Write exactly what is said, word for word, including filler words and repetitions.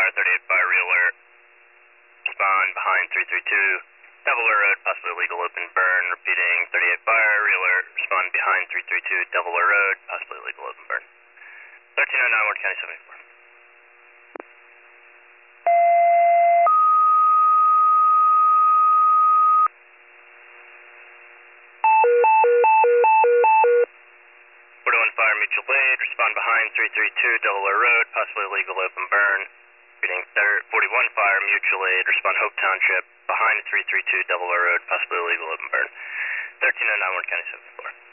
Fire, thirty-eight Fire, real alert. Respond behind three three two, Delaware Road, possibly illegal open burn. Repeating, thirty-eight Fire, real alert. Respond behind three three two, Delaware Road, possibly illegal open burn. thirteen oh nine, Ward County seventy-four. forty-one Fire, mutual aid. Respond behind three three two, Delaware Road, possibly illegal open burn. Repeating, forty-one Fire, mutual aid. Respond Hope Township, behind three three two, Delaware Road, possibly illegal open burn. thirteen oh nine, Ward County seventy-four.